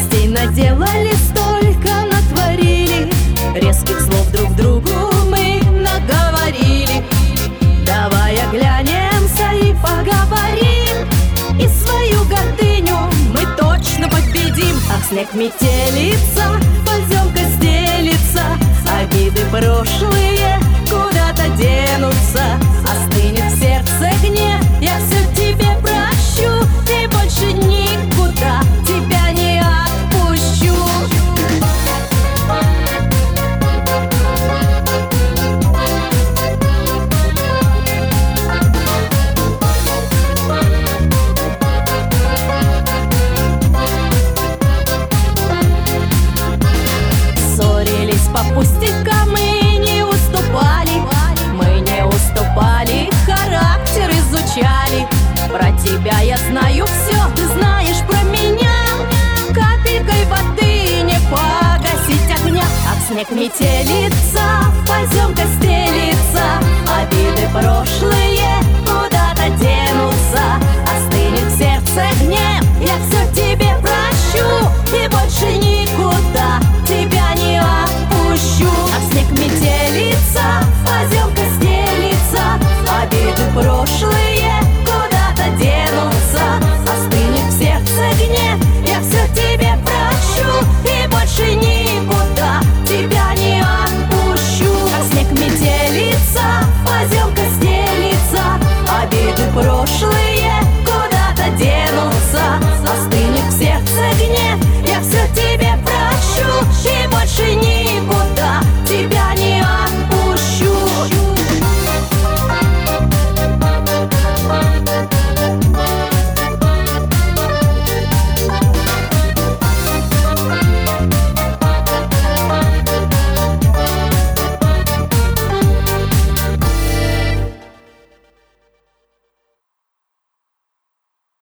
Глупостей наделали, столько натворили, резких слов друг другу мы наговорили. Давай оглянемся и поговорим, и свою гордыню мы точно победим. Ах, снег метелица, поземка стелится, обиды прошлые куда-то денутся. Остынет в сердце гнев, я все тебе прощу, и больше никуда тебя не отпущу. Ссорились по пустякам и не уступали, мы не уступали, характер изучали. Про тебя я знаю все, ты знаешь про меня, капелькой воды не погасить огня. Ах, снег метелица, поземка стелится, обиды прошлые